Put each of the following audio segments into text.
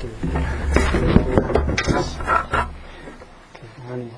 对。哪里？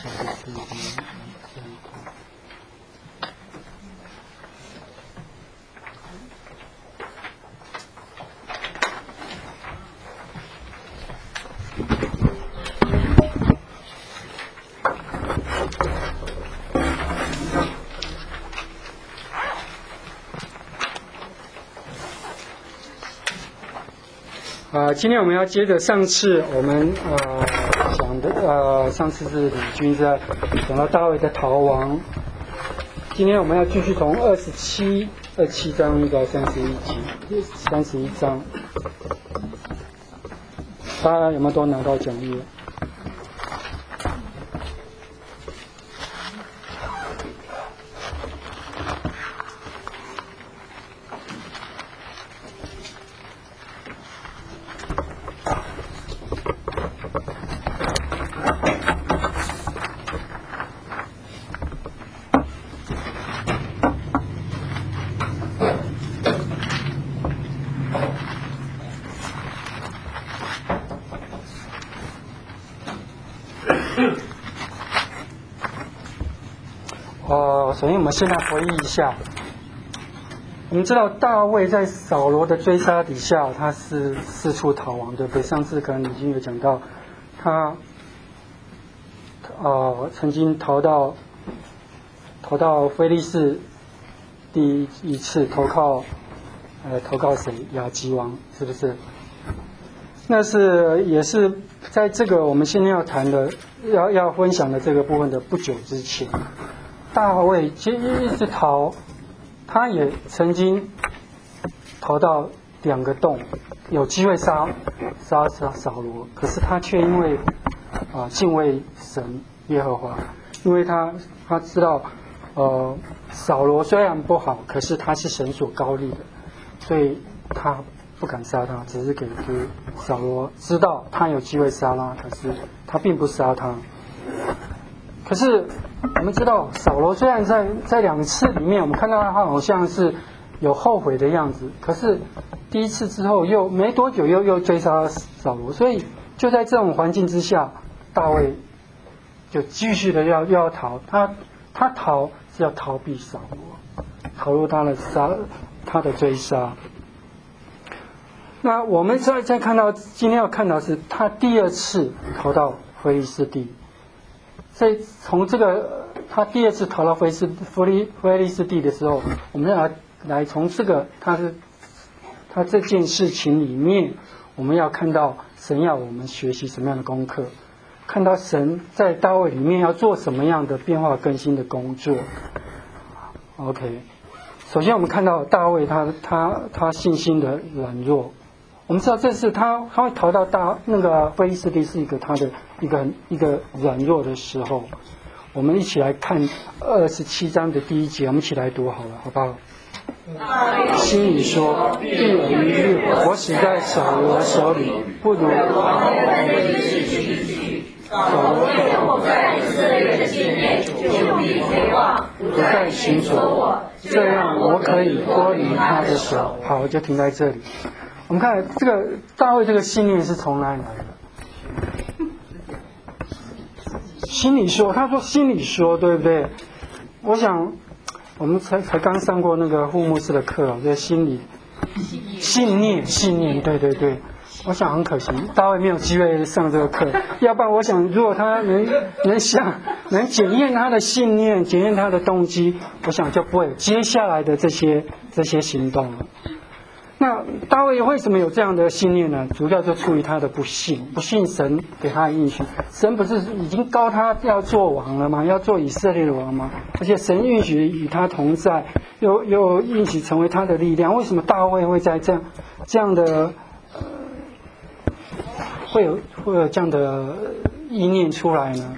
今天我们要接着上次我们讲的上次是李军在讲到大卫的逃亡，今天我们要继续从27章到31章，大家有没有都拿到讲义？首先我们先来回忆一下，我们知道大卫在扫罗的追杀底下，他是四处逃亡，对不对？上次可能已经有讲到，他曾经逃到非利士第一次投靠谁？亚基王，是不是？那是也是在这个我们现在要谈的要分享的这个部分的不久之前，大卫其实一直逃，他也曾经逃到2个洞，有机会杀扫罗，可是他却因为敬畏神耶和华，因为他知道扫罗虽然不好，可是他是神所膏立的，所以他不敢杀他，只是给扫罗知道他有机会杀他，可是他并不杀他。可是我们知道扫罗虽然在2次里面我们看到他好像是有后悔的样子，可是第一次之后又没多久又追杀扫罗，所以就在这种环境之下，大卫就继续的要逃，他逃是要逃避扫罗，逃入他的追杀。那我们再看到今天要看到是他第2次逃到非利士地，所以从这个他第2次逃到非利士地的时候，我们要来从这个他这件事情里面，我们要看到神要我们学习什么样的功课，看到神在大卫里面要做什么样的变化更新的工作。OK， 首先我们看到大卫他信心的软弱。我们知道这是他会逃到那个非利士地是他的一个软弱的时候。我们一起来看27章的第1节，我们一起来读好了，好不好？心里说，必有一日我死在扫罗手里，不如扫罗在以色列的境内就必废忘，不再寻索我，这样我可以脱离他的手。好，我就停在这里。我们看这个大卫这个信念是从哪里来的？心里说，他说心里说，对不对？我想我们才刚上过那个护牧师的课，这信念，对。我想很可惜，大卫没有机会上这个课，要不然我想如果他能检验他的信念，检验他的动机，我想就不会有接下来的这些行动了。那大卫为什么有这样的信念呢？主要就出于他的不信神给他的应许。神不是已经膏他要做王了吗？要做以色列的王吗？而且神允许与他同在，又应许成为他的力量。为什么大卫会在这样的会有这样的意念出来呢？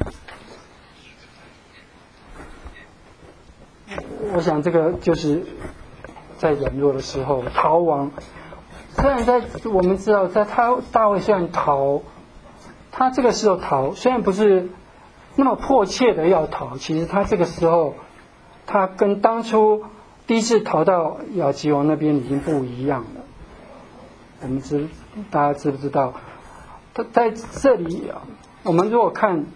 我想这个就是在软弱的时候逃亡。虽然我们知道大卫虽然逃，他这个时候逃虽然不是那么迫切的要逃，其实他这个时候他跟当初第一次逃到亚基王那边已经不一样了。大家知不知道他在这里，我们如果看，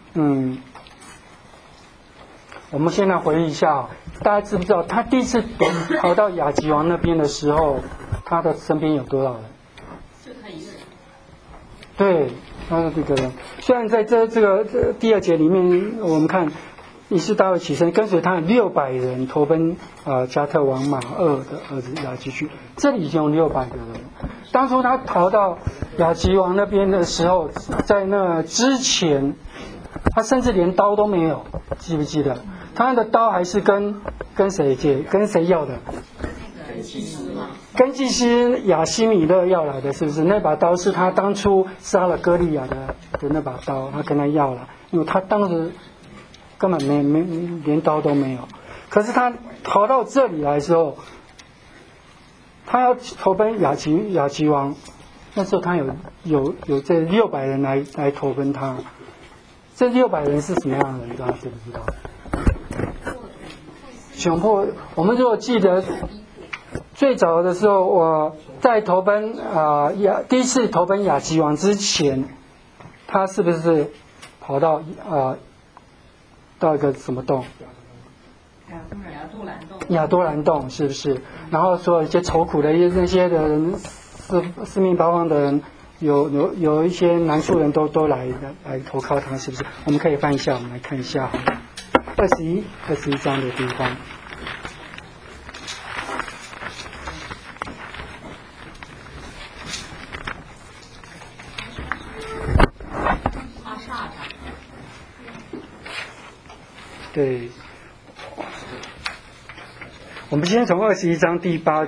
我们现在回忆一下，大家知不知道他第一次跑到亚吉王那边的时候，他的身边有多少人？ 就他一个人。 对，他的这个人。虽然在这个第二节里面，我们看以斯大卫起身跟随他600人投奔加特王马二的儿子亚基去，这里已经有600个人。当初他逃到亚吉王那边的时候，在那之前，他甚至连刀都没有，记不记得？他的刀还是跟谁借？跟谁要的？跟祭司亚西米勒要来的，是不是？那把刀是他当初杀了歌利亚的那把刀，他跟他要了，因为他当时根本没连刀都没有。可是他逃到这里来之后，他要投奔亚吉王，那时候他有这600人来投奔他。这600人是什么样的人？大家知不知道？窘迫。我们如果记得最早的时候，我在投奔第一次投奔亚吉王之前，他是不是跑到到一个什么洞？亚多兰洞是不是？然后所有一些愁苦的那些的人，四面八方的人，有一些南处人都来投靠他，是不是？我们可以翻一下，我们来看一下21章的地方。对，我们先从21章第8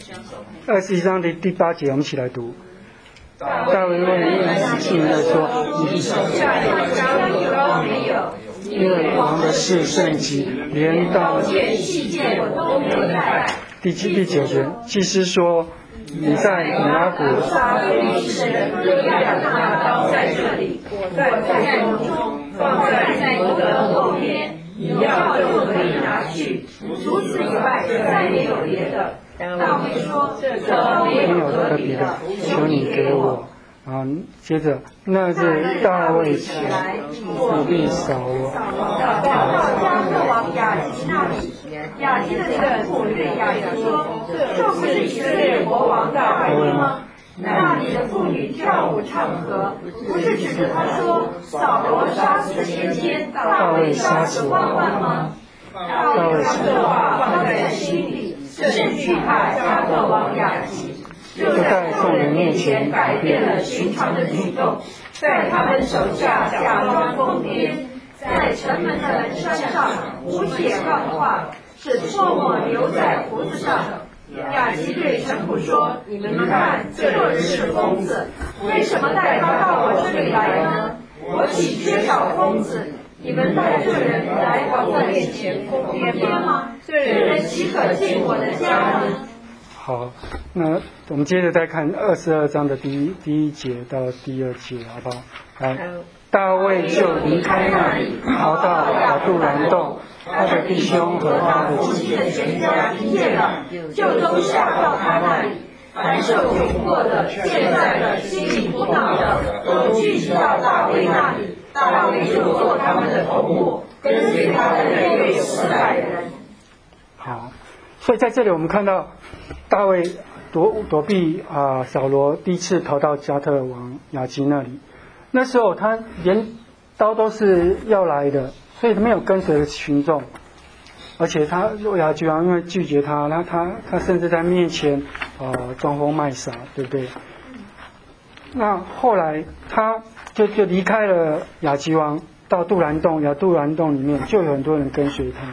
节，我们一起来读。大卫问信的说：“你手下有章都没有，因为王的事甚急，连刀剑细剑我都没有带。”第9节，祭司说：“你在米拉谷杀非利士人歌利亚的那刀在这里，我在宫中放在我的后面。你要就可以拿去，除此以外再没有别的。”大卫说：“这没有特别的，求你给我。”接着，那日大卫起来，复必扫罗，到加特王亚基那里。亚基的臣仆对亚基说：“这不是以色列国王大卫吗？那里的妇女跳舞唱和，不是指着他说扫罗杀死千千，大卫杀死万万吗？”大卫将这话放在心里，甚惧怕加特王亚基，就在众人面前改变了寻常的举动，在他们手下假装疯癫，在城门的身上胡写乱画，使唾沫留在胡子上。亚基对臣仆说：“你们看，这人是疯子，为什么带他到我这里来呢？我岂缺少疯子？你们带这人来往我面前疯癫吗？这人岂可进我的家呢？”好，那我们接着再看22章的第一节到第2节，好不好？来，大卫就离开那里，逃到亚杜兰洞。他的弟兄和他的妻子全家听见了，就都下到他那里。凡受窘迫的、现在的、心里苦恼的，都聚集到大卫那里。大卫就做他们的头目，跟随他的人有400人。好，所以在这里我们看到大卫躲避扫罗第一次逃到加特王亚基那里，那时候他连刀都是要来的。所以他没有跟随的群众，而且亚基王因为拒绝他，他甚至在面前装疯卖傻，对不对？那后来他就离开了亚基王，到杜兰洞，杜兰洞里面就有很多人跟随他。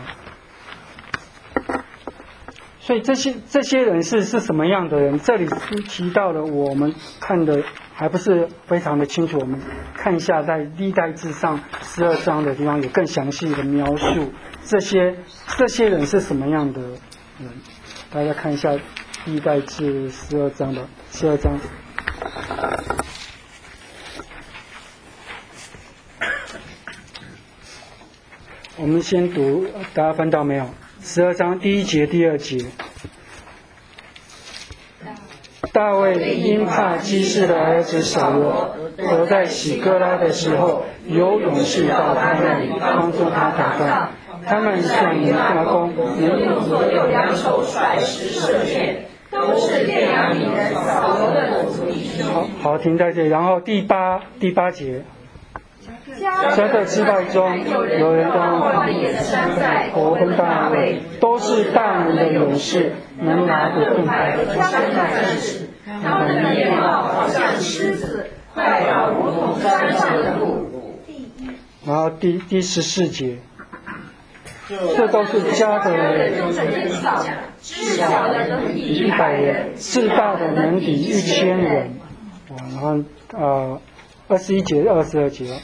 所以这些人是什么样的人？这里提到的，我们看的还不是非常的清楚。我们看一下在历代志上12章的地方有更详细的描述，这些人是什么样的人？大家看一下历代志12章。我们先读，大家翻到没有？12章第1节、第2节。 大卫因怕基士的儿子扫罗，而在喜哥拉的时候，有勇士到他那里帮助他打仗。他们向你发功， 你用左右两手甩石射箭，都是便雅悯人扫罗的族弟兄。 好，停在这里。然后第八节，加特支派中有人当投奔大卫，都是大能的勇士，能拿着盾牌和枪战士。 他们的面貌好像狮子，快跑如同山上的鹿。 然后第14节。这都是加的人100人，至大的能抵1000人。然后21节、22节，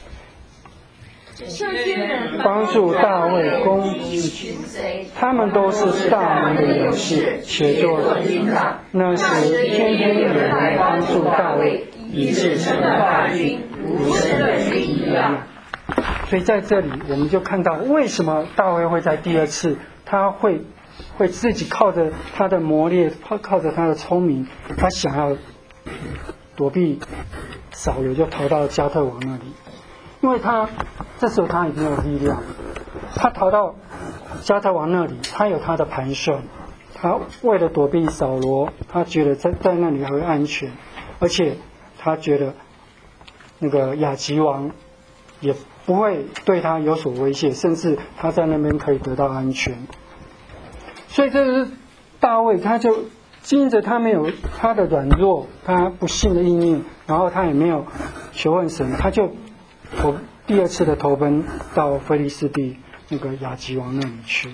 帮助大卫攻击，他们都是大能的勇士，且做军长。那时天天有人来帮助大卫，以致成了大军，如神的军一样。所以在这里我们就看到为什么大卫会在第二次他会自己靠着他的磨练，靠着他的聪明，他想要躲避扫罗，就逃到加特王那里。因为他这时候他已经有力量，他逃到加特王那里，他有他的盘算，他为了躲避扫罗，他觉得在那里会安全，而且他觉得那个亚吉王也不会对他有所威胁，甚至他在那边可以得到安全。所以这是大卫，他就因着他没有他的软弱，他不信的意念，然后他也没有求问神，他就第二次的投奔到非利士地那个亚吉王那里去。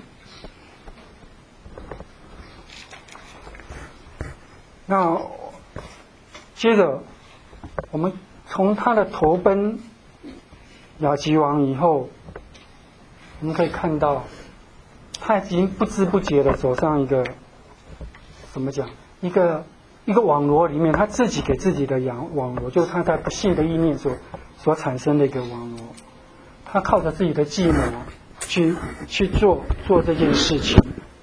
那接着我们从他的投奔亚吉王以后，我们可以看到他已经不知不觉的走上一个怎么讲，一个网罗里面，他自己给自己的网罗，就是他在不信的意念所产生的一个网罗。他靠着自己的计谋去做这件事情。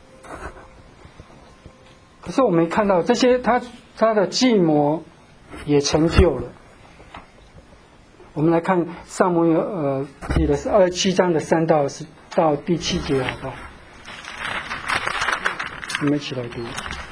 可是我们看到这些他的计谋也成就了。我们来看撒母耳记的是27章的3到第7节，好不好？我们一起来读。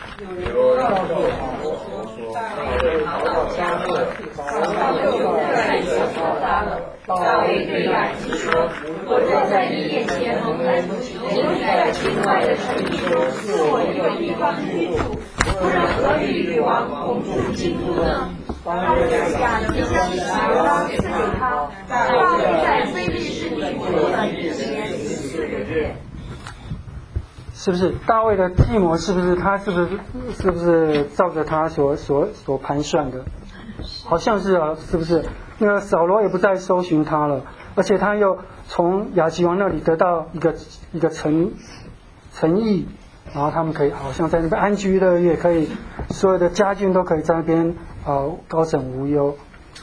大卫对亚基说：“我站在你眼前蒙恩，你在境外的城邑中赐我一个地方居住，不然何与王同住京都呢？”他就将吉甲拉赐给他。大卫在非利士地住了1年14个月。 是不是大卫的计谋？是不是照着他所盘算的？好像是啊，是不是？那个扫罗也不再搜寻他了，而且他又从亚吉王那里得到一个诚意，然后他们可以好像在那边安居乐业，可以所有的家眷都可以在那边高枕无忧。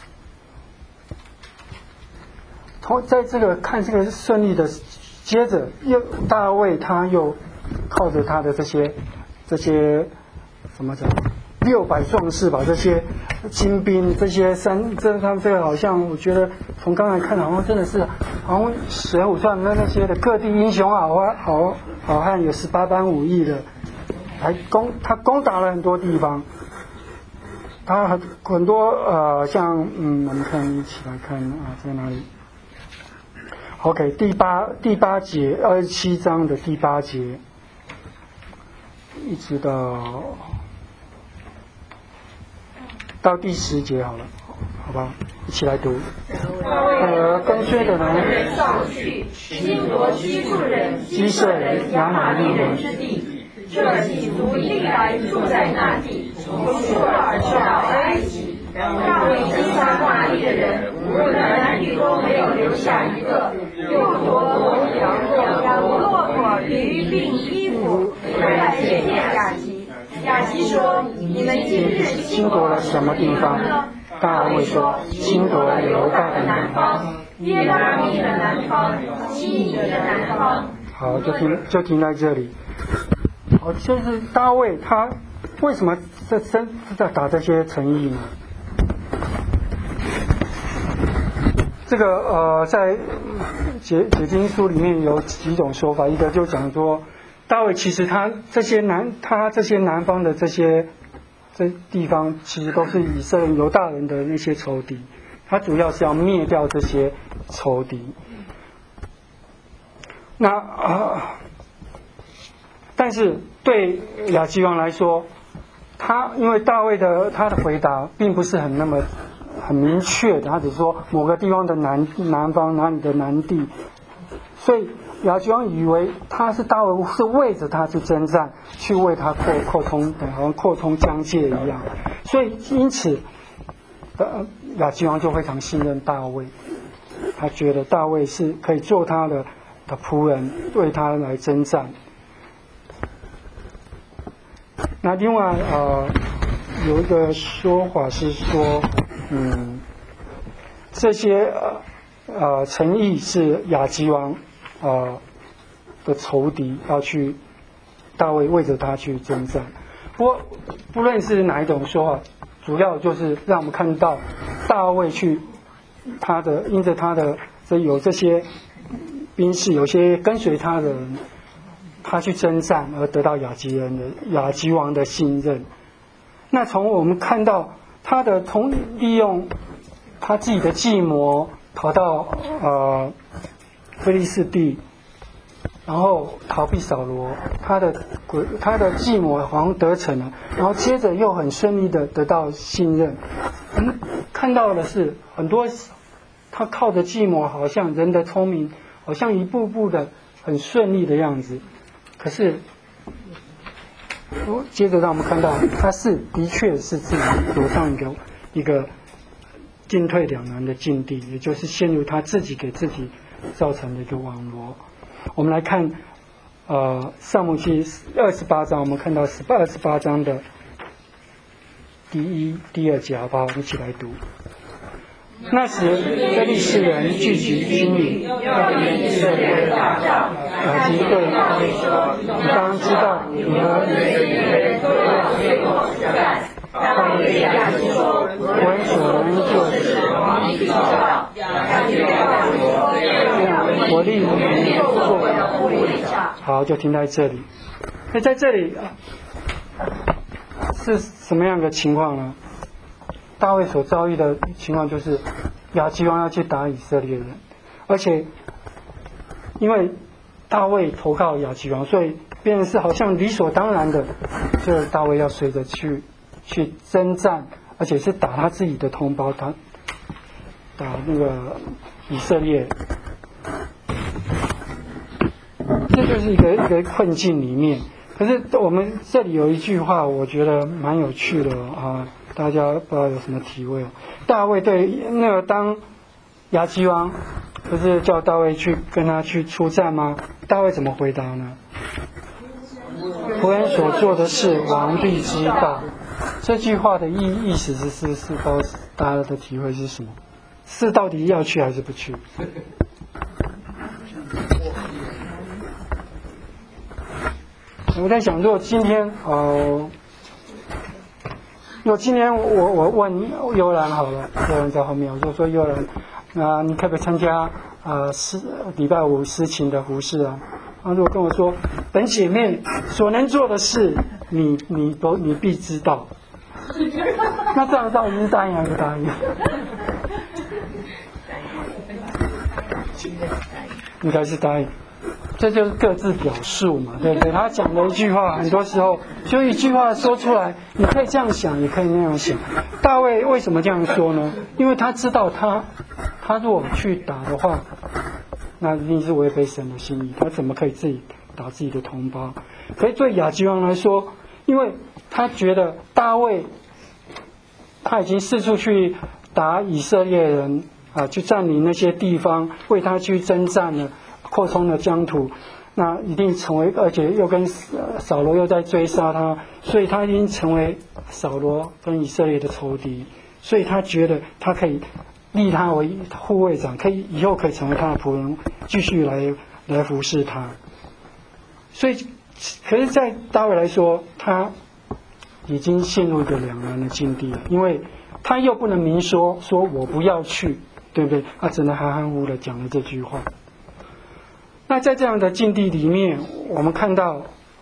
在这个看这个顺利的，接着大卫他又靠着他的这些怎么讲，600壮士吧，这些精兵，他们这个好像我觉得从刚才看好像真的是好像《水浒传》那些的各地英雄好汉，有18般武艺的，他攻打了很多地方，他很多像我们一起来看啊，在哪里 ？OK， 第八节27章的第8节，一直到第10节好了，好吧，一起来读。跟随的人上去，侵夺居住人、基色人、亚玛力人之地。这几族历来住在那地，从苏尔直到埃及。大卫击杀那地的人，无论男女都没有留下一个。又夺我羊、骆驼、驴并衣服，来劫骗雅基。雅基说：“你们今日侵夺了什么地方呢？” 大卫说：“侵夺了犹大的南方，耶拉米的南方，基尼的南方。” 好，就停在这里。好，就是大卫他为什么在打这些诚意呢？这个在解经书里面有几种说法，一个就讲说，大卫其实他这些南方的这地方，其实都是以色列犹大人的那些仇敌，他主要是要灭掉这些仇敌。那但是对亚基王来说，因为大卫他的回答并不是很明确的，他只说某个地方的南方哪里的南地，所以亚基王以为大卫是为着他去征战，去为他扩充，好像扩充疆界一样，所以因此亚基王就非常信任大卫，他觉得大卫是可以做他的仆人，为他来征战。那另外有一个说法是说，这些诚意是亚基王的仇敌，要去大卫为着他去征战。不论是哪一种说法，主要就是让我们看到大卫去因着他的有这些兵士，有些跟随他的人，他去征战而得到亚基王的信任。那从我们看到他利用他自己的计谋跑到非利士地，然后逃避扫罗，他的计谋好像得逞了，然后接着又很顺利的得到信任。我们看到的是很多他靠着计谋，好像人的聪明，好像一步步的很顺利的样子，可是接着让我们看到他的确是自己走上一个进退两难的境地，也就是陷入他自己给自己造成的一个网罗。我们来看撒母记28章，我们看到28章的第1、第2节，好不好？我们一起来读。那时非利士人聚集军营，要与以色列人打仗。亚基对大卫说：“你当知道，你和以色列人都要随我实干。”大卫对亚基说：“我所能做的事，你必知道。”亚基对大卫说：“我立你做我的护卫长。”好，就停在这里。那在这里是什么样的情况呢？大卫所遭遇的情况就是亚基王要去打以色列人，而且因为大卫投靠亚基王，所以变成是好像理所当然的，就是大卫要随着去征战，而且是打他自己的同胞，打那个以色列。这就是一个困境里面。可是我们这里有一句话，我觉得蛮有趣的啊。大家不知道有什么体会？大卫对那个当亚基王不是叫大卫去跟他去出战吗？大卫怎么回答呢？仆人所做的事，王必知道。这句话的意思是大家的体会是什么？是到底要去还是不去？我在想，如果今天我问悠然好了，悠然在后面，我就说悠然，你可不可以参加礼拜5司琴的服事啊？如果跟我说本姐妹所能做的事，你必知道，那这样到底是答应还是不答应？应该是答应。这就是各自表述嘛，对不对？他讲的一句话，很多时候就一句话说出来，你可以这样想，也可以那样想。大卫为什么这样说呢？因为他知道他如果去打的话，那一定是违背神的心意，他怎么可以自己打自己的同胞？可是对亚基王来说，因为他觉得大卫他已经四处去打以色列人去占领那些地方，为他去征战了。扩充了疆土，那一定成为，而且又跟扫罗又在追杀他，所以他已经成为扫罗跟以色列的仇敌，所以他觉得他可以立他为护卫长，以后可以成为他的仆人，继续来服侍他。所以，可是，在大卫来说，他已经陷入一个两难的境地了，因为他又不能明说我不要去，对不对？他只能含含糊糊的讲了这句话。那在这样的境地里面，我们看到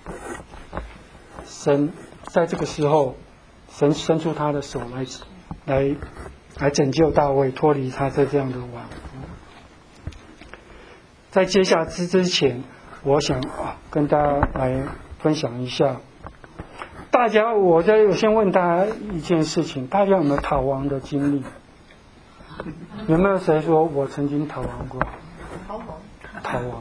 神在这个时候，神伸出他的手来拯救大卫，脱离他这样的网。在接下之前，我想跟大家来分享一下。我先问大家一件事情，大家有没有逃亡的经历？有没有谁说我曾经逃亡过？逃亡。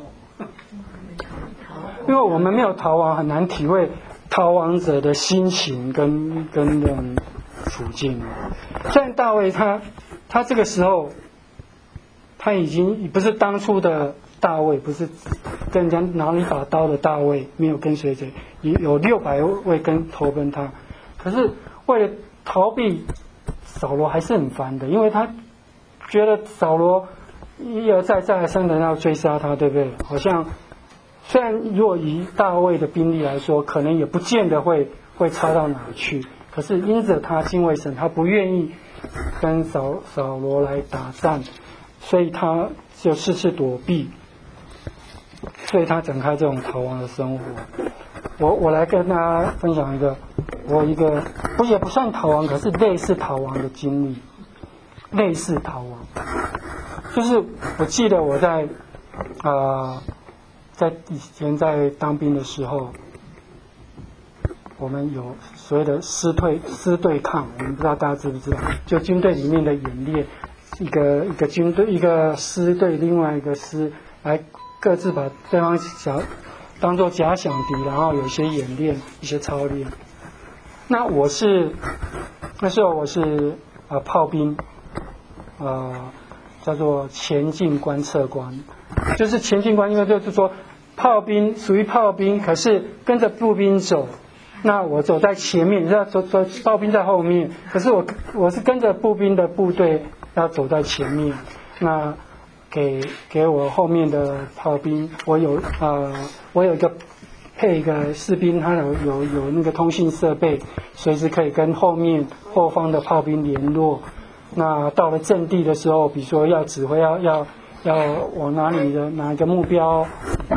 因为我们没有逃亡，很难体会逃亡者的心情跟那种处境。虽然大卫他这个时候，他已经不是当初的大卫，不是跟人家拿了一把刀的大卫，没有跟随者，有600位投奔他。可是为了逃避扫罗，还是很烦的，因为他觉得扫罗一而再再而三的要追杀他，对不对？好像虽然如果以大卫的兵力来说，可能也不见得会差到哪去。可是因着他敬畏神，他不愿意跟扫罗来打仗，所以他就事事躲避，所以他展开这种逃亡的生活。我来跟大家分享我也不算逃亡，可是类似逃亡的经历。类似逃亡，就是我记得我在以前在当兵的时候，我们有所谓的师对抗，我们不知道大家知不知道，就军队里面的演练，一个军队一个师对另外一个师来各自把对方当作假想敌，然后有一些演练一些操练。那时候我是炮兵，叫做前进观测官，就是前进观，因为就是说炮兵属于炮兵，可是跟着步兵走。那我走在前面，你知道炮兵在后面，可是我是跟着步兵的部队要走在前面。那给我后面的炮兵，我有配一个士兵，他有那个通信设备，随时可以跟后方的炮兵联络。那到了阵地的时候，比如说要指挥要往哪一个目标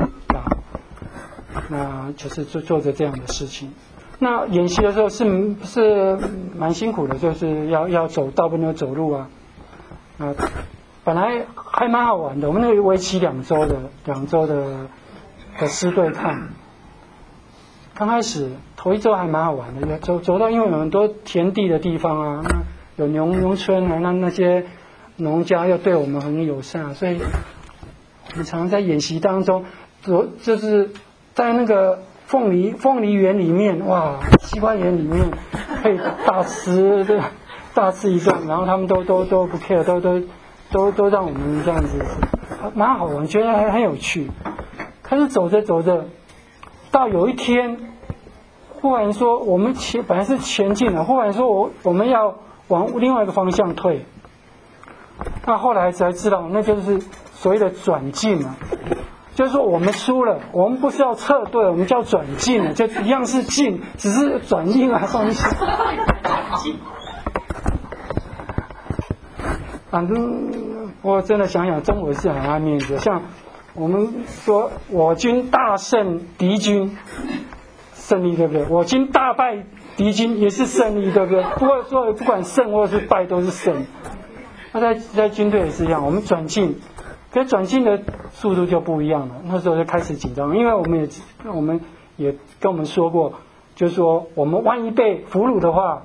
那就是做着这样的事情。那演习的时候是蛮辛苦的，就是要走大部分都走路啊。本来还蛮好玩的，我们那个为期2周的师对抗。刚开始头1周还蛮好玩的，走到因为有很多田地的地方啊，有农村啊，那些农家又对我们很友善，所以我们常常在演习当中，就是在那个凤梨园里面，哇，西瓜园里面可以大吃一顿，然后他们都不 care， 都让我们这样子，蛮好玩，觉得很有趣。可是走着，到有一天，忽然说我们本来是前进了，忽然说我们要往另外一个方向退。那后来才知道，那就是所谓的转进嘛，就是说我们输了，我们不是要撤退，我们叫转进了，就一样是进，只是转另外方向。反正我真的想想，中国是很爱面子，像我们说我军大胜敌军，胜利对不对？我军大败敌军也是胜利对不对？不过说不管胜或是败都是胜。那在军队也是一样，我们转进，可是转进的速度就不一样了。那时候就开始紧张，因为我们也跟我们说过，就是说我们万一被俘虏的话，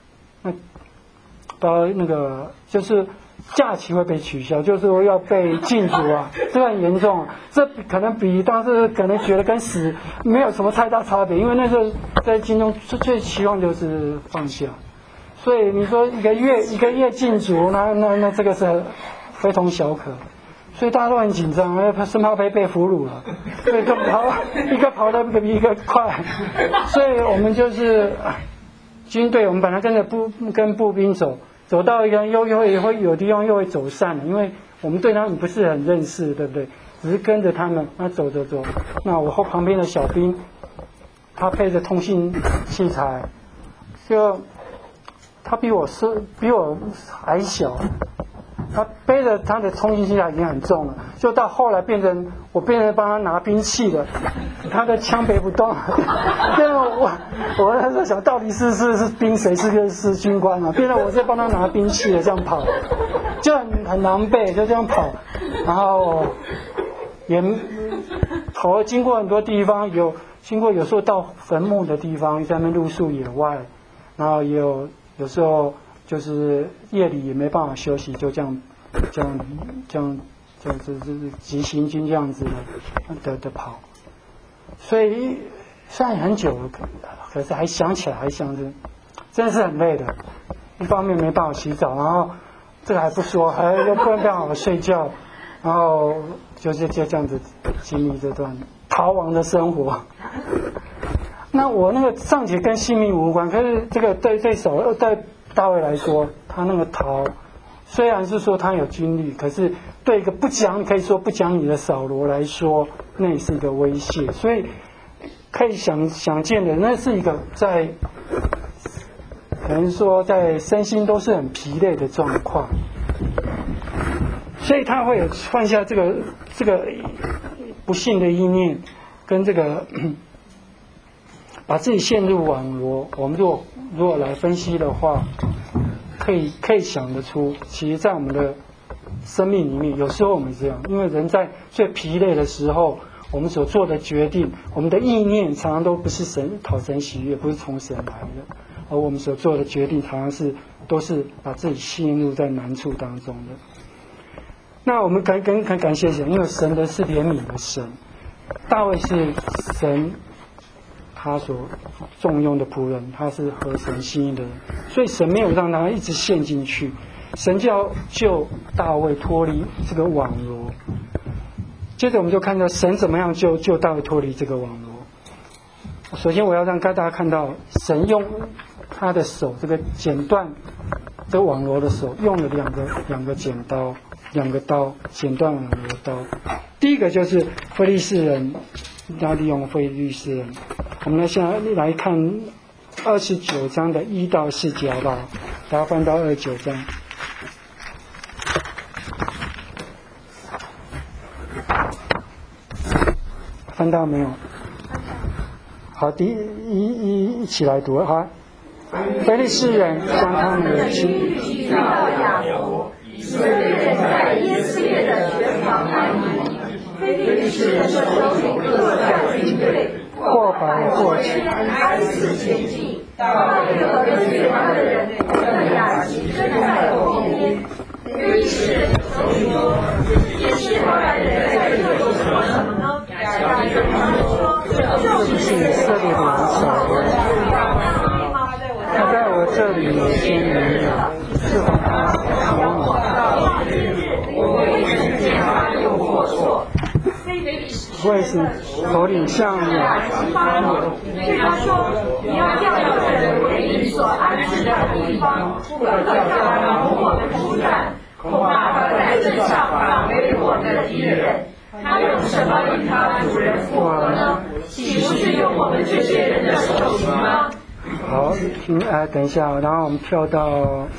那个就是假期会被取消，就是说要被禁足啊，这很严重啊。这可能比当时可能觉得跟死没有什么太大差别，因为那时候在军中最期望就是放假。所以你说一个月禁足，那这个是非同小可，所以大家都很紧张，生怕被俘虏了，所以一个跑得比一个快，所以我们就是军队，我们本来跟步兵走到一个又会有地方又会走散了，因为我们对他们不是很认识，对不对？只是跟着他们，那走，那我旁边的小兵，他配着通信器材， 就他比我还小，他背着他的冲击机已经很重了，就到后来变成帮他拿兵器的，他的枪背不动。因为我那时候想，到底是兵谁是军官啊？变成我在帮他拿兵器的，这样跑，就很狼狈，就这样跑，然后也经过很多地方，经过有时候到坟墓的地方，在那边露宿野外，然后也有时候就是夜里也没办法休息，就这样就是急行军这样子的跑，所以虽然很久了，可是还想起来，还想着，真的是很累的。一方面没办法洗澡，然后这个还不说，还又不能好好睡觉，然后就这样子经历这段逃亡的生活。那我那个尚且跟性命无关，可是这个对大卫来说，他那个逃，虽然是说他有军力，可是对一个可以说不讲理的扫罗来说，那也是一个威胁。所以可以想见的，那是一个可能说在身心都是很疲累的状况，所以他会犯下这个不幸的意念，跟这个把自己陷入网罗。我们如果来分析的话，可以想得出，其实在我们的生命里面，有时候我们这样，因为人在最疲累的时候，我们所做的决定，我们的意念常常都不是讨神喜悦，不是从神来的，而我们所做的决定常常都是把自己陷入在难处当中的。那我们感谢神，因为神的是怜悯的神，大卫是神他所重用的仆人，他是合神心意的人，所以神没有让他一直陷进去，神就要救大卫脱离这个网罗。接着我们就看到神怎么样救大卫脱离这个网罗。首先我要让大家看到，神用他的手，这个剪断这个网罗的手，用了两个剪刀，两个刀剪断网罗的刀。第一个就是非利士人，他利用非利士人。我们现在来看29章的1到4节，好不好？大家翻到29章。翻到没有？好，一起来读哈。非利士人将他们的去到雅弗，以色列人在耶斯列的全防安营。非利士人的首领各率军队， 或白或赤， 挨次前进，到约和跟随他的人，跟雅吉跟在后边。非利士人首领说：“也是后来人在这里说什么呢？”雅吉跟他们说：“就是以色列的王扫罗，他在我这里有些年了，是否他我未曾见他有过错。” 为是头领向雅吉发怒， 对他说：“你要叫这个人回你所安置的地方，不可叫他同我们出战，恐怕他在这上反为我们的敌人。他用什么与他主人复合呢？岂不是用我们这些人的手行吗？” 好，等一下，然后我们跳到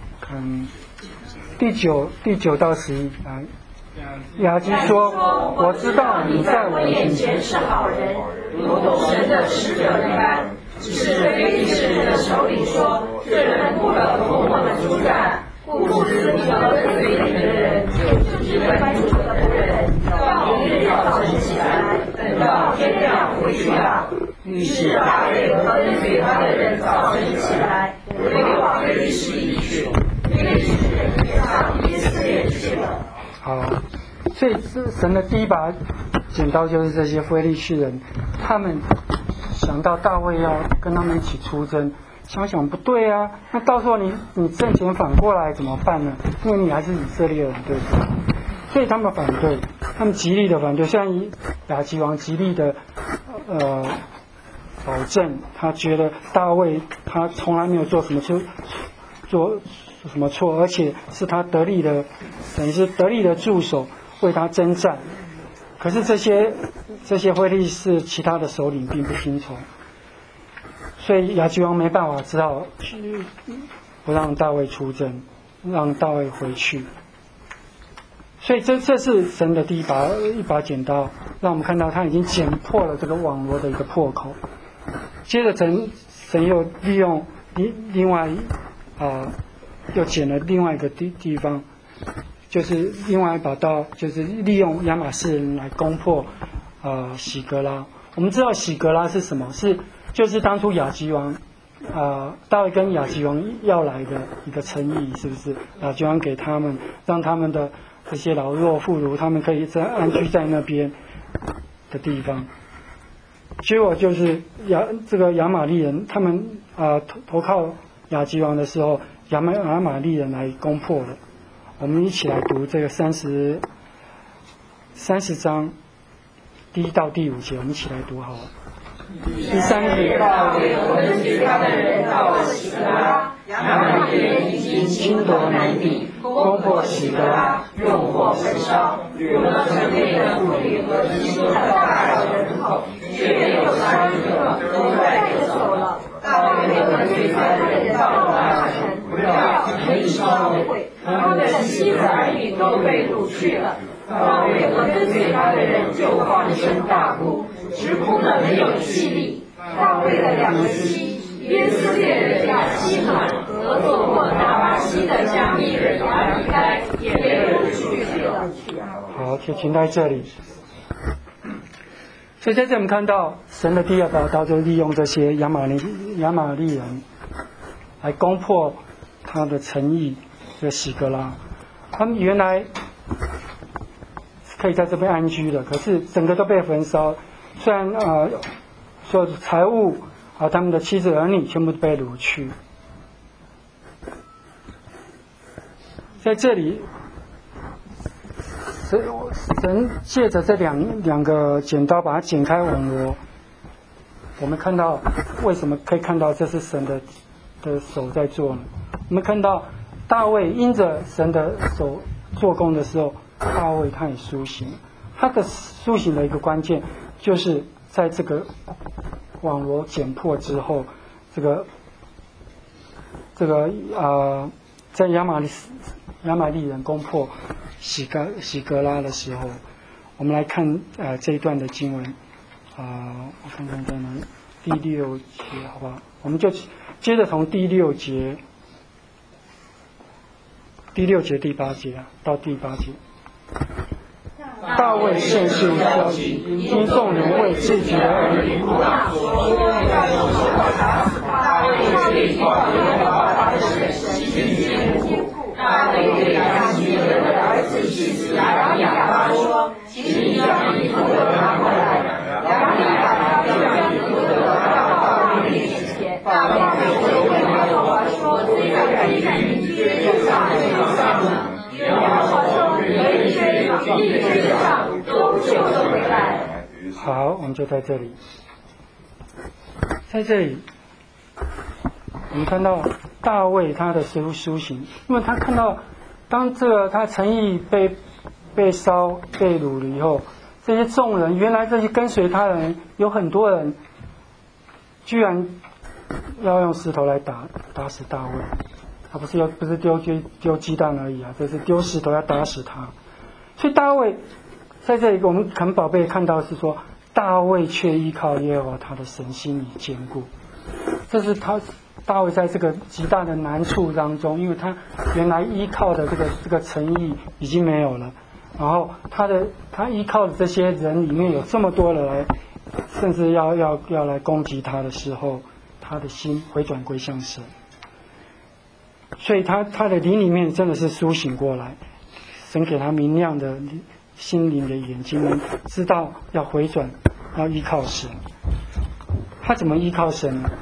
第九到11来。雅吉说：“我知道你在我眼前是好人，如同神的使者一般。只是非利士人的首领说，这人不可同我们出战，不死你和跟随你的人，就是本主的仆人，到明日早晨起来，等到天亮回去吧。”于是大卫和跟随他的人早晨起来，回往非利士地去。非利士人也上耶斯列去了。 好，所以神的第一把剪刀就是这些非利士人，他们想到大卫要跟他们一起出征，想不对啊，那到时候你政权反过来怎么办呢？因为你还是以色列人，对不对？所以他们反对，他们极力的反对，像亚吉王极力的保证，他觉得大卫他从来没有做什么错，而且是他等于是得力的助手为他征战。可是这些非利士其他的首领并不听从， 所以亚基王没办法，只好不让大卫出征，让大卫回去。所以这是神的第一把剪刀，让我们看到他已经剪破了这个网罗的一个破口。接着神又利用另外又剪了另外一个地方，就是另外一把刀，就是利用亚玛士人来攻破喜格拉。我们知道喜格拉是什么？就是当初亚基王大卫跟亚基王要来的一个诚意，是不是？亚基王给他们，让他们的这些老弱妇孺，他们可以安居在那边的地方。结果就是这个亚玛利人，他们投靠亚基王的时候，亚玛利人来攻破了。我们一起来读这个30章第1到第5节，我们一起来读好了。第3节， 大卫和跟随他的人到了喜格拉，亚玛利人已经侵夺南地，攻破喜格拉，用火焚烧，掳了城内的妇女和基述的大小人口，却没有杀一个，都带走了。大卫和跟随他的人到了那城，要城里烧毁，他们的妻子儿女都被掳去了。大卫和跟随他的人就放声大哭，直哭得没有气力。大卫的2个妻，约斯列人亚希玛和做过拿巴西的加密人亚比该也被掳去了。 好，就停在这里。所以在这我们看到神的第2把刀，就利用这些亚玛利人来攻破他的城邑的喜格拉。他们原来可以在这边安居的，可是整个都被焚烧。虽然所有的财物他们的妻子儿女全部被掳去。在这里，神借着这两个剪刀把它剪开网罗，我们看到为什么可以看到这是神的手在做呢？我们看到大卫因着神的手做工的时候，大卫他也苏醒。他的苏醒的一个关键就是在这个网罗剪破之后，在亚玛利人攻破喜格拉的时候，我们来看这一段的经文我看看在哪里，第6节好不好？我们就接着从第6节第8节到第8节。大卫献述消息，因众人为自己的儿女哭闹，说要用手打死他。大卫立刻耶和华他的神心坚固。大卫对亚希格的儿子妻子亚比亚巴说：“请你将以弗得拿过来。”亚比亚巴就将以弗得拿到大卫面前。大卫对耶和华说：“虽然你追上就上了。”耶和华说：“人追上，都救了回来。” 好，我们就在这里，在这里，我们看到大卫他的苏醒，因为他看到当他城邑被烧被掳了以后，这些众人原来这些跟随他的人有很多人，居然要用石头来打死大卫。他不是丢鸡蛋而已这是丢石头要打死他。所以大卫在这里，我们很宝贝看到是说，大卫却依靠耶和华他的神，心里坚固。这是大卫在这个极大的难处当中，因为他原来依靠的这个诚意已经没有了，然后他依靠的这些人里面有这么多人来，甚至要来攻击他的时候，他的心回转归向神。所以他的灵里面真的是苏醒过来，神给他明亮的心灵的眼睛，能知道要回转，要依靠神。他怎么依靠神呢？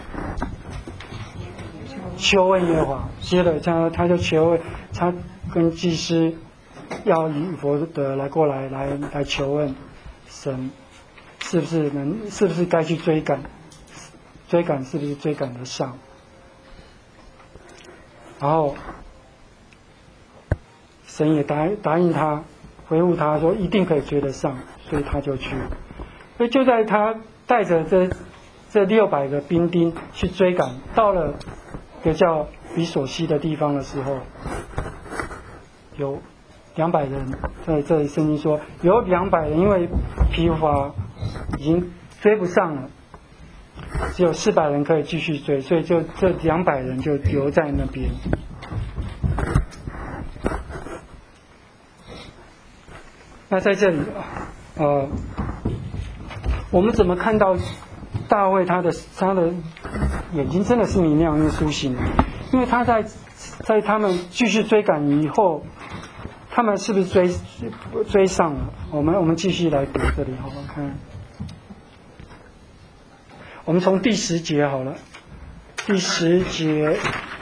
求问耶和华，接着他就求问，他跟祭司要以弗得过来求问神，是不是该去追赶，是不是追赶得上？然后神也答应他，回复他说一定可以追得上，所以他就去。所以就在他带着这600个兵丁去追赶，到了一个叫比索西的地方的时候，有200人，在这里圣经说有200人因为疲乏已经追不上了，只有400人可以继续追，所以就这200人就留在那边。那在这里我们怎么看到大卫他的眼睛真的是明亮又苏醒？因为他在他们继续追赶以后，他们是不是追上了？我们继续来读这里，好不好看？我们从第10节好了，第10节，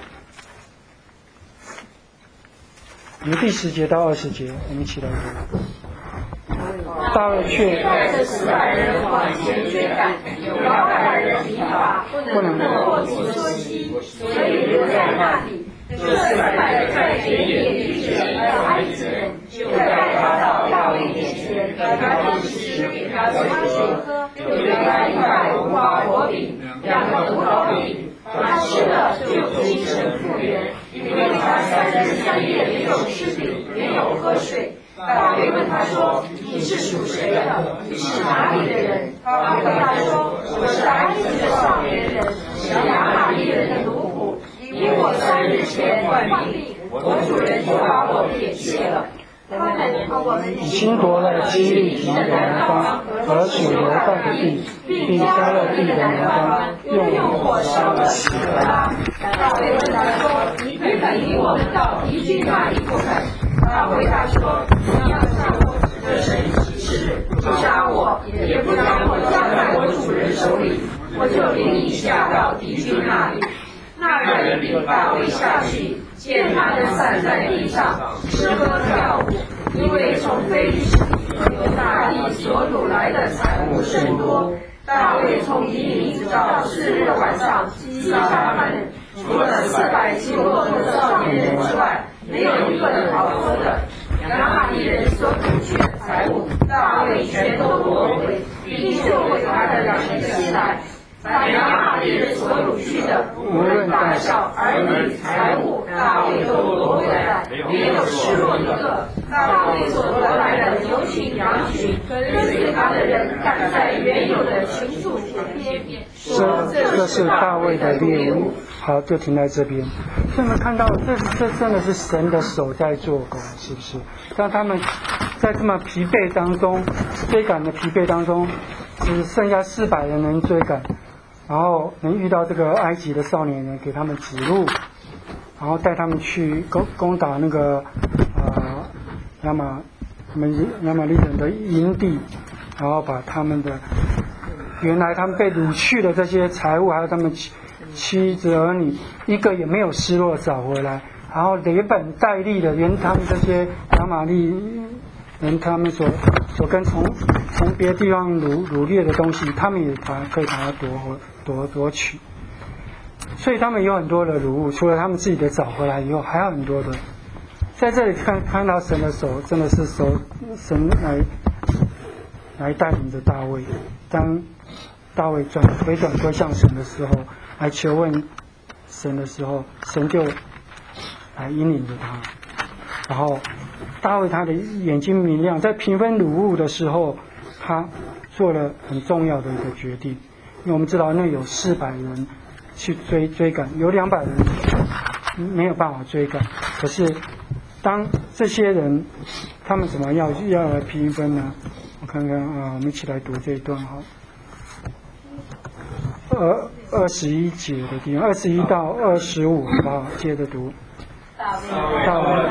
我们第10节到20节，我们一起来读。大卫却带着400人往前追赶，有800人疲乏，不能过比索西，所以留在那里。这400人在田野遇见一个埃及人，就带他到大卫面前，给他饮食，给他水喝，又给他1块无花果饼，2个葡萄饼。他吃了就精神复原，因为他3日3夜没有吃饼，没有喝水。大卫问他说：“你是属谁的？你是哪里的人？”他回答说：“我是埃及的少年人，是亚玛力人的奴仆。因我3日前患病，我主人就把我撇弃了。他们和我们已经夺了基利提的南方和属流带的地，并加勒地的南方， 用火烧了死了他。”大卫问他说：“你肯领我们到敌军那里不肯？”他回答说：“你要向我的神起誓，不杀我，也不将我交在我主人手里，我就领你下到敌军那里。”那人领大卫下去，见他们散在地上，吃喝跳舞，因为从非利士和犹大地所掳来的财物甚多。大卫从以里直到4日晚上击杀他们，除了400骑骆驼的少年人之外，没有一个人逃脱的。亚玛力人所掳去的财物，大卫全都夺回，并救回他的2个妻来。凡亚玛力人所掳去的，无论大小、儿女、财物，大卫都夺回来，没有失落一个。大卫所得来的牛群、羊群，跟随他的人赶在原有的群畜前边，说这是大卫的猎物。 好，就停在这边。所以我们看到这真的是神的手在做工，是不是？让他们在这么疲惫当中，追赶的疲惫当中，只剩下400人能追赶，然后能遇到这个埃及的少年人，给他们指路，然后带他们去攻打那个亚玛力人的营地，然后把他们的原来他们被掳去的这些财物，还有他们妻子儿女，一个也没有失落，找回来。然后连本带利的，连他们这些亚玛力人他们所跟从别地方掳掠的东西，他们也可以把它夺取。所以他们有很多的掳物，除了他们自己的找回来以后，还有很多的。在这里看到神的手，真的是神来带领着大卫。当大卫回转归向神的时候，来求问神的时候，神就来引领着他。然后大卫他的眼睛明亮，在平分掳物的时候，他做了很重要的一个决定。因为我们知道那有400人去追赶，有200人没有办法追赶。可是当这些人他们怎么要来平分呢？我看看我们一起来读这一段好。21节的地方，21到25，好不好？接着读。 大卫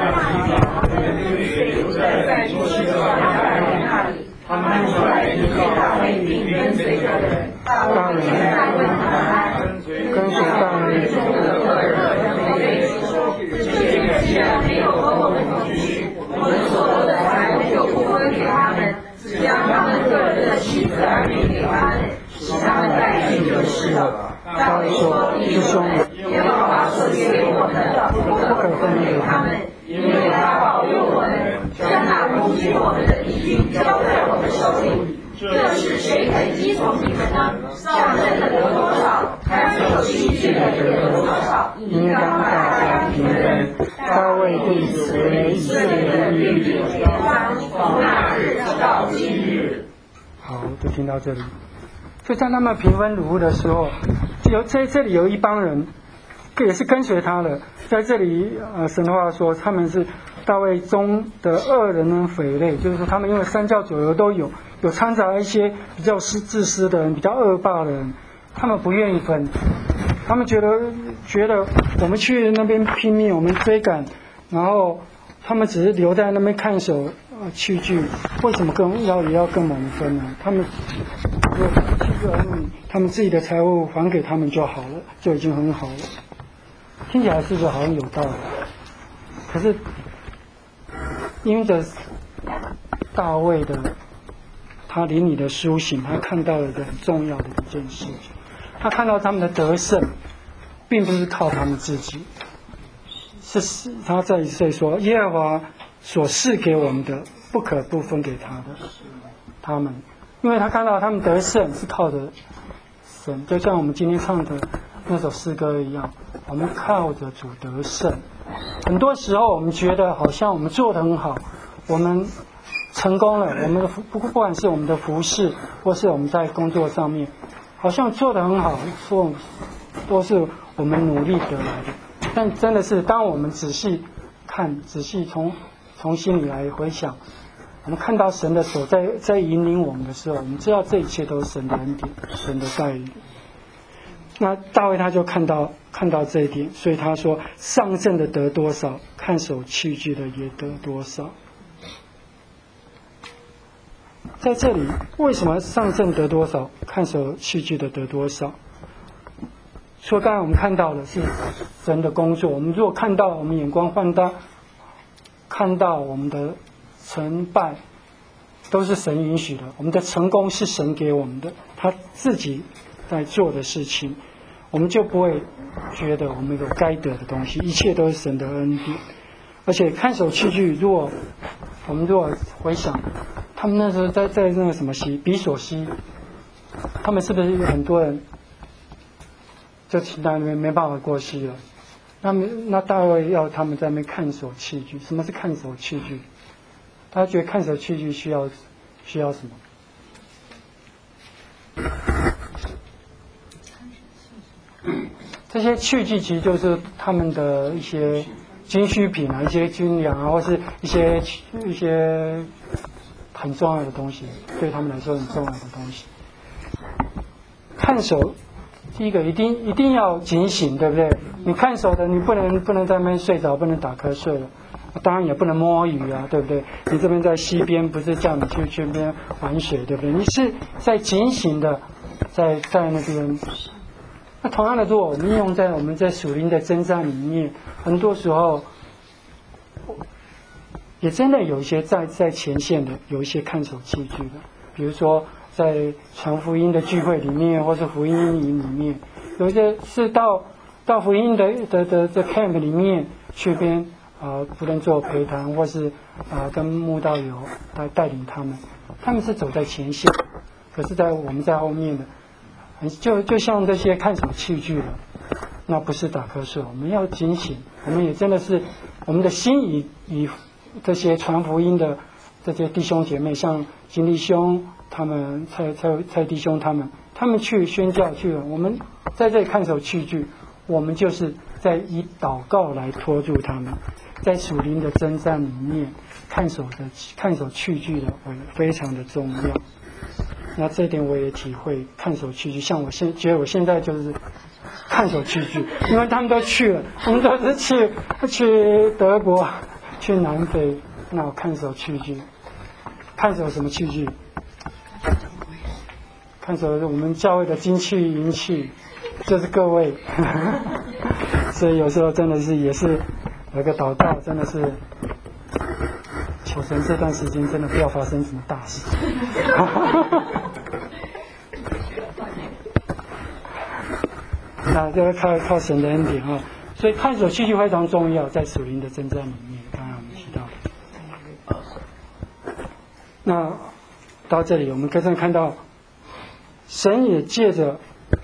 在波西的200人那里，他们出来迎接大卫并跟随着的人。大卫问他们， 跟随大卫说：“这些人既然没有和我们同去，我们所得的财物就不分给他们，只将他们个人的妻子儿女给他们，使他们带去就是了。”大卫说：“弟兄，耶和华所赐给我们的，不可分给他们，因为他保佑我们，将那攻击我们的敌军交在我们手里。这是谁肯依从你们呢？ 上阵的得多少，看守器具的得多少，应当大家平分。 大卫对此为以色列的律例， 从那日到今日。 好，就听到这里。就在他们平分掳物的时候，在这里有一帮人，也是跟随他的。在这里，神的话说，他们是大卫中的恶人跟匪类，就是说他们因为三教九流都有掺杂一些比较自私的人、比较恶霸的人，他们不愿意分，他们觉得我们去那边拼命，我们追赶，然后他们只是留在那边看守器具，为什么也要跟我们分呢？他们说器具儿女，他们自己的财物还给他们就好了，就已经很好了。听起来是不是好像有道理？可是因着大卫的他灵里的苏醒，他看到了一个很重要的一件事情，他看到他们的得胜并不是靠他们自己，是他在以色列说，耶和华所赐给我们的不可不分给他们，因为他看到他们得胜是靠着神，就像我们今天唱的那首诗歌一样，我们靠着主得胜。很多时候我们觉得好像我们做得很好，我们成功了，我们的不管是我们的服事或是我们在工作上面好像做得很好，说都是我们努力得来的。但真的是当我们仔细看，仔细从心里来回想，我们看到神的手在引领我们的时候，我们知道这一切都是神的恩典，神的带领。那大卫他就看到这一点，所以他说，上阵的得多少，看守器具的也得多少。在这里为什么上阵得多少，看守器具的得多少？说刚才我们看到的是神的工作，我们如果看到，我们眼光放大，看到我们的成败都是神允许的，我们的成功是神给我们的，他自己在做的事情，我们就不会觉得我们有该得的东西，一切都是神的恩典。而且看守器具，我们如果回想，他们那时候在那个什么溪，比索溪，他们是不是有很多人就停在那边没办法过溪了？那大卫要他们在那边看守器具。什么是看守器具？他觉得看守器具需要什么？这些器具其实就是他们的一些军需品啊，一些军粮啊，或是一些很重要的东西，对他们来说很重要的东西。看守，第一个一定要警醒，对不对？你看守的，你不能在那边睡着，不能打瞌睡了，当然也不能摸鱼啊，对不对？你这边在溪边，不是叫你去那边玩水，对不对？你是在警醒的，在那边。那同样的，如果我们用在我们在属灵的征战里面，很多时候也真的有一些在前线的，有一些看守器具的，比如说在传福音的聚会里面，或是福音营里面，有一些是到福音的 camp 里面去边不能做陪谈，或是跟慕道友来带领他们是走在前线，可是我们在后面的。就像这些看守器具的，那不是打瞌睡，我们要警醒，我们也真的是我们的心以这些传福音的这些弟兄姐妹，像金弟兄他们、蔡弟兄他们去宣教去了，我们在这里看守器具，我们就是在以祷告来托住他们，在属灵的征战里面，看守器具的非常的重要。那这一点我也体会，看守器具，像觉得我现在就是看守器具，因为他们都去了，我们都是去德国、去南非，那我看守器具，看守什么器具？看守我们教会的金器银器，就是各位，所以有时候真的是也是有个祷告，真的是求神这段时间真的不要发生什么大事。那就要靠神的恩典啊，所以看守器具非常重要，在属灵的征战里面，刚刚我们提到。那到这里，我们可以看到神也借着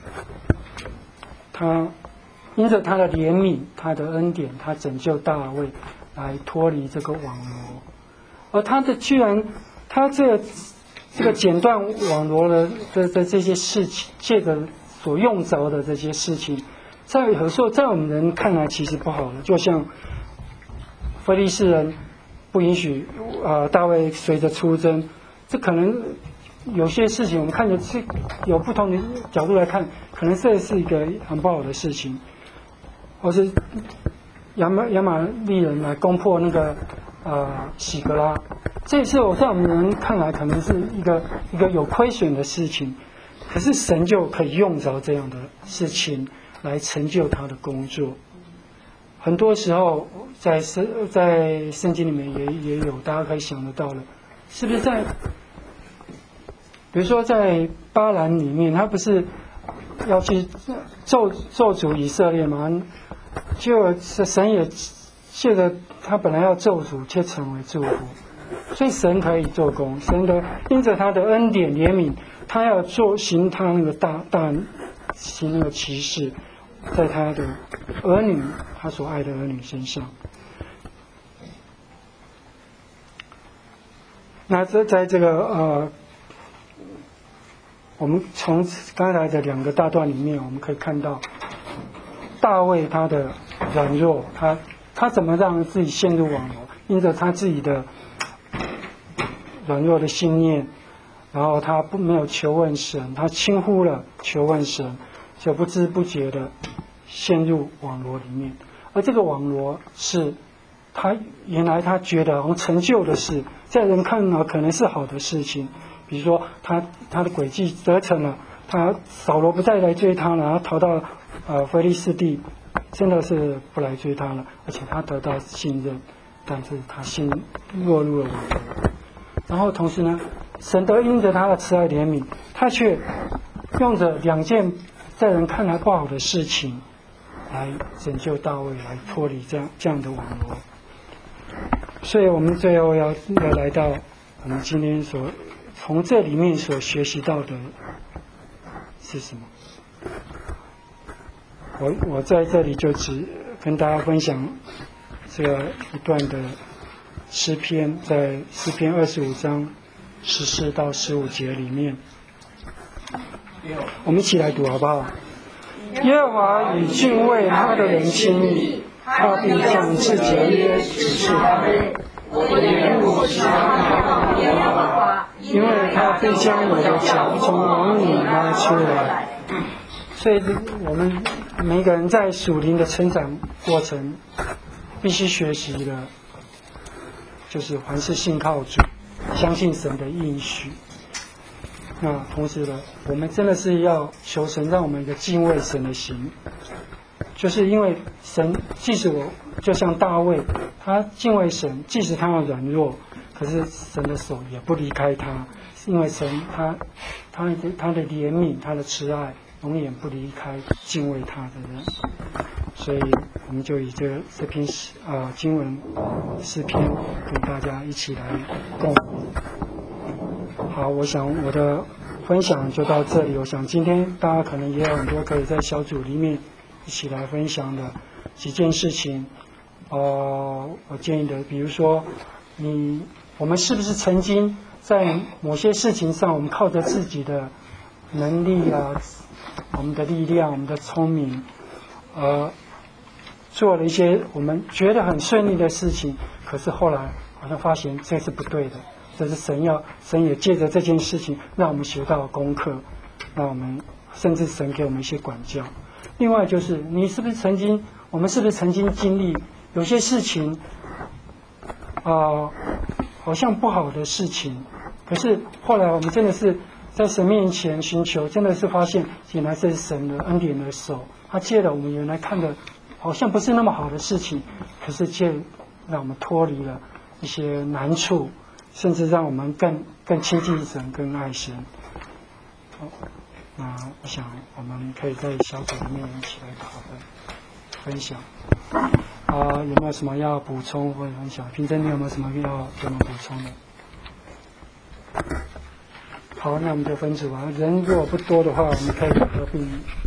他，因着他的怜悯、他的恩典，他拯救大卫，来脱离这个网罗。而他的居然，他这个剪断网罗的这些事情，借着所用着的这些事情，有时候在我们人看来其实不好的，就像非利士人不允许大卫随着出征，这可能有些事情我们看着是有不同的角度来看，可能这是一个很不好的事情，或是亚玛力人来攻破那个喜格拉，这是在我们人看来可能是一个有亏损的事情，可是神就可以用着这样的事情来成就他的工作。很多时候在圣经里面也有，大家可以想得到的，是不是比如说在巴兰里面，他不是要去咒诅以色列吗？就神也借着他本来要咒诅，却成为祝福，所以神可以做工，因着他的恩典怜悯，他要行他那个行那个奇事，在他的儿女，他所爱的儿女身上。那在这个我们从刚才的2个大段里面，我们可以看到大卫他的软弱，他怎么让自己陷入网罗，因着他自己的软弱的信念，然后他没有求问神，他轻忽了求问神，就不知不觉的陷入网罗里面。而这个网罗是原来他觉得好像成就的事，在人看来可能是好的事情，比如说他的诡计得逞了，扫罗不再来追他了，他逃到非利士地，真的是不来追他了，而且他得到信任，但是他心落入了网罗。然后同时呢，神都因着他的慈爱怜悯，他却用着2件在人看来不好的事情来拯救大卫，来脱离这样的网罗。所以我们最后要来到我们今天从这里面所学习到的是什么？我在这里就只跟大家分享这一段的诗篇，在诗篇25章14到15节里面，我们一起来读好不好？耶和华与敬畏他的人亲密，他必向自己的约指示他们。我的眼目时常仰望耶和华，因为他必将我的脚从网里拉出来。所以我们每一个人在属灵的成长过程必须学习的，就是凡事信靠主，相信神的应许。那同时呢，我们真的是要求神让我们一个敬畏神的心，就是因为神，即使就像大卫，他敬畏神，即使他要软弱，可是神的手也不离开他，因为神他的怜悯，他的慈爱永远不离开敬畏他的人。所以我们就以这篇经文诗篇跟大家一起来共读。好，我想我的分享就到这里。我想今天大家可能也有很多可以在小组里面一起来分享的几件事情。我建议的，比如说我们是不是曾经在某些事情上，我们靠着自己的能力啊，我们的力量，我们的聪明，做了一些我们觉得很顺利的事情，可是后来好像发现这是不对的，这是神也借着这件事情让我们学到功课，让我们甚至神给我们一些管教。另外就是我们是不是曾经经历有些事情好像不好的事情，可是后来我们真的是在神面前寻求，真的是发现原来这是神的恩典的手，他借了我们原来看的好像不是那么好的事情，可是让我们脱离了一些难处，甚至让我们更亲近神，更爱神。那我想我们可以在小组里面一起来讨论分享。有没有什么要补充或者分享？平真你有没有什么要给我们补充的？ 好，那我们就分组啊。人如果不多的话，我们可以合并